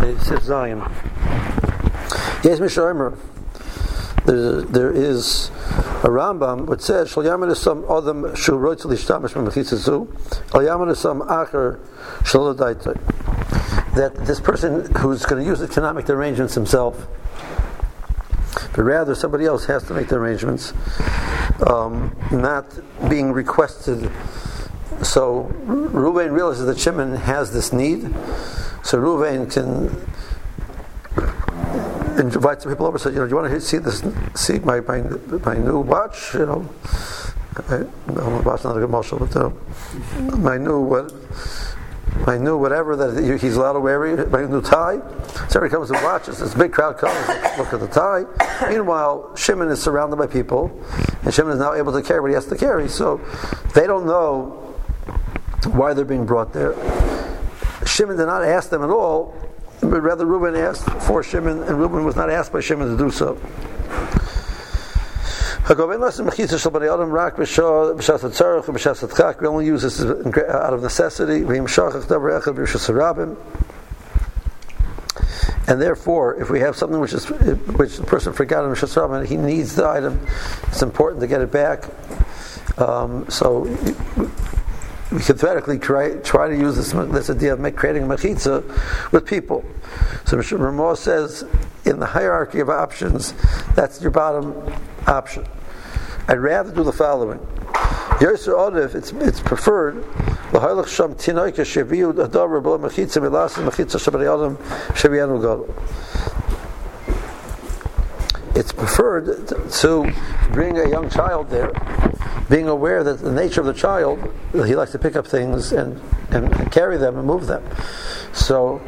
Sif Zion. Yes, Mishomer. There is a Rambam which says Shal Yamin Esam Adam Shu Roitz Lishtamish Memechitza Zu Al Yamin Esam Acher Shal Daitay. That this person who's going to use it cannot make the arrangements himself, but rather somebody else has to make the arrangements, not being requested. So Reuven realizes that Shimon has this need, so Reuven can invite some people over. So, do you want to see my new watch? I'm not a good marshal, but my new whatever that he's allowed to wear, my new tie. So everybody comes and watches. This big crowd comes, look at the tie. Meanwhile, Shimon is surrounded by people, and Shimon is now able to carry what he has to carry. So they don't know why they're being brought there. Shimon did not ask them at all, but rather Reuben asked for Shimon, and Reuben was not asked by Shimon to do so. We only use this out of necessity. And therefore, if we have something which the person forgot in Rishas Rabin, he needs the item, it's important to get it back. So we can theoretically try to use this idea of creating a mechitza with people. So Ramah says, in the hierarchy of options, that's your bottom option. I'd rather do the following. Yoser Odif, it's preferred. It's preferred to bring a young child there, being aware that the nature of the child, he likes to pick up things and carry them and move them. So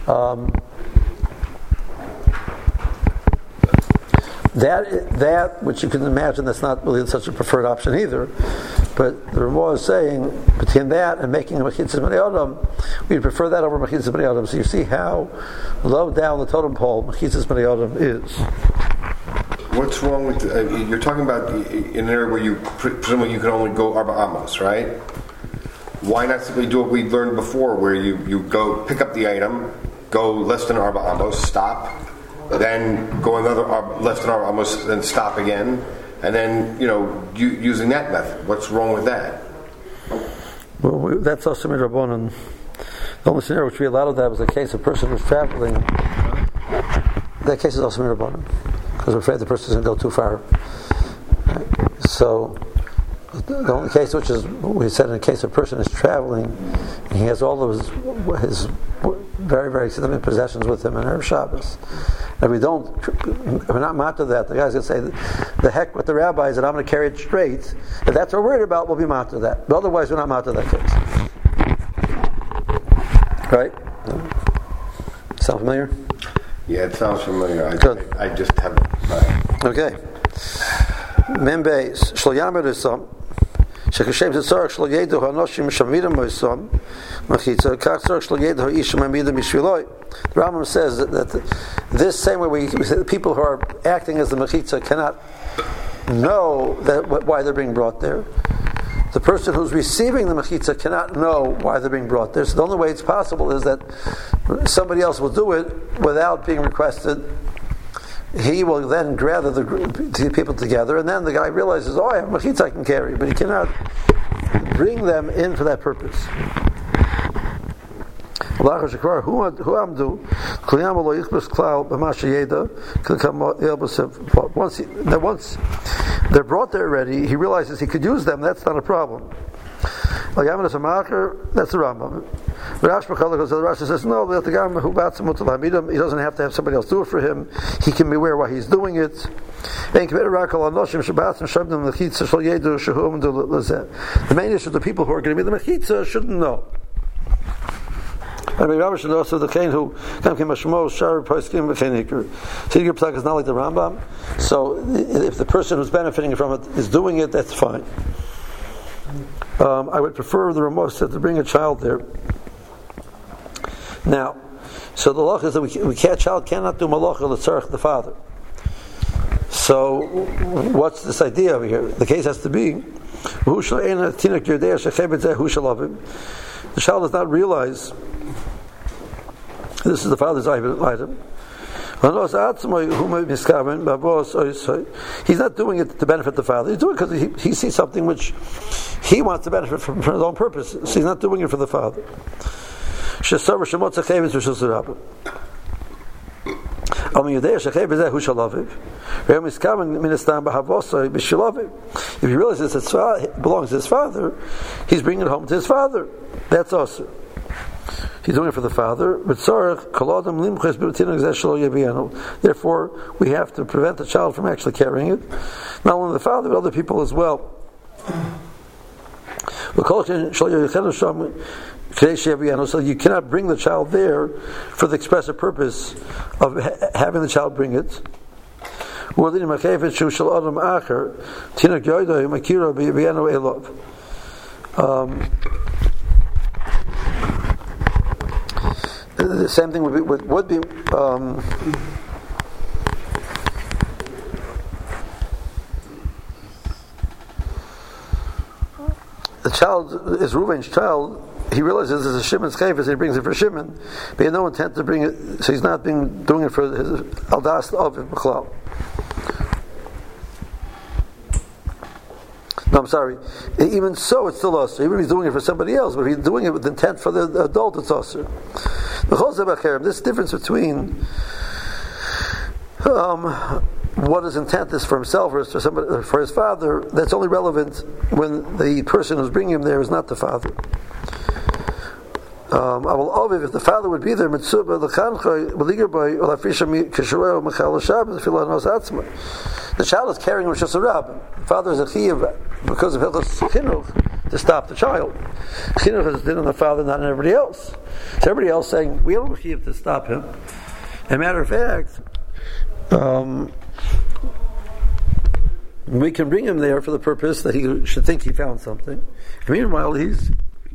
that which you can imagine, that's not really such a preferred option either. But the Ramah is saying between that and making a Mechitzas Bnei Adam, we'd prefer that over Mechitzas Bnei Adam. So you see how low down the totem pole Mechitzas Bnei Adam is. What's wrong with you're talking about in an area where you presumably you can only go Arba Amos, right? Why not simply do what we learned before, where you go pick up the item, go less than Arba Amos, stop, then go another less than Arba Amos, then stop again, and then using that method. What's wrong with that? Well, that's also Rabbanan. The only scenario which we allowed that was the case of a person who's traveling. That case is also Rabbanan, because we're afraid the person doesn't go too far. So the only case which is, we said in a case a person is traveling, and he has all of his very, very significant possessions with him in Erev Shabbos. If we're not matter that, the guy's going to say, the heck with the rabbis, and I'm going to carry it straight. If that's what we're worried about, we'll be matter that. But otherwise, we're not matter that case. Right? Sound familiar? Yeah, it sounds familiar. Good. I just haven't. Okay. Membeis shlo yamer esam shekashem tzarach shlo yedu hanoshim shamidim moisam machitza kach tzarach shlo yedu ha'ish shamidim mishviloi. The Rambam says that this same way we say the people who are acting as the machitza cannot know why they're being brought there. The person who's receiving the mechitza cannot know why they're being brought there. So the only way it's possible is that somebody else will do it without being requested. He will then gather the people together, and then the guy realizes, I have a mechitza I can carry, but he cannot bring them in for that purpose. Once they're brought there already, he realizes he could use them. That's not a problem. That's the Rambam. Rashi says no. He doesn't have to have somebody else do it for him. He can be aware why he's doing it. The main issue, the people who are going to be the mechitza shouldn't know. I mean, Rabbi should also the kain who came a shmo shar poskim v'cheinikr. Seigur Psak is not like the Rambam. So if the person who's benefiting from it is doing it, that's fine. I would prefer the Ramos to bring a child there. Now, so the law is that child cannot do malacha l'tzarech the father. So what's this idea over here? The case has to be the child does not realize This is the father's item. He's not doing it to benefit the father. He's doing it because he sees something which he wants to benefit from his own purpose. So he's not doing it for the father. If he realizes it belongs to his father, he's bringing it home to his father. That's also. He's doing it for the father. Therefore, we have to prevent the child from actually carrying it. Not only the father, but other people as well. So you cannot bring the child there for the expressive purpose of having the child bring it. The same thing would be the child is Reuven's child. He realizes this is Shimon's chayvus, he brings it for Shimon, but he had no intent to bring it, so he's not doing it for his aldas of B'chlal. No, I'm sorry. Even so, it's still usher. Even if he's doing it for somebody else, but if he's doing it with intent for the adult, it's usher. This difference between what his intent is for himself or for somebody, or for his father, that's only relevant when the person who's bringing him there is not the father. If the father would be there, the child is carrying Rosh Hashanah. The father is a chiyuv because of Hilchos Chinuch to stop the child. Chinuch is on the father, not on everybody else. So everybody else saying we have a chiyuv to stop him. As a matter of fact, we can bring him there for the purpose that he should think he found something. And meanwhile, he's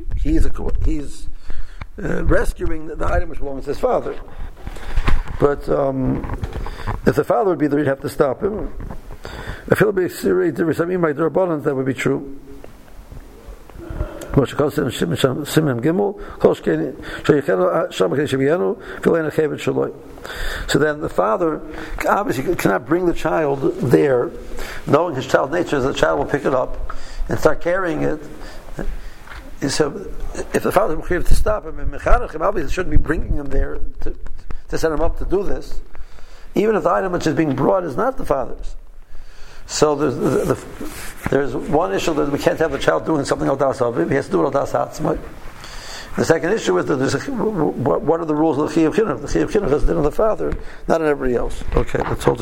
rescuing the item which belongs to his father. But if the father would be there, he'd have to stop him. I feel like that would be true. So then the father obviously cannot bring the child there, knowing his child's nature, the child will pick it up and start carrying it. So if the father is to stop him, and mechanech obviously shouldn't be bringing him there to set him up to do this, even if the item which is being brought is not the father's. So there's one issue that we can't have the child doing something al das aviv; he has to do it al das atzmai. The second issue is that what are the rules of the chiyuv chinuch? The chiyuv chinuch is on the father, not on everybody else. Okay, let's hold it.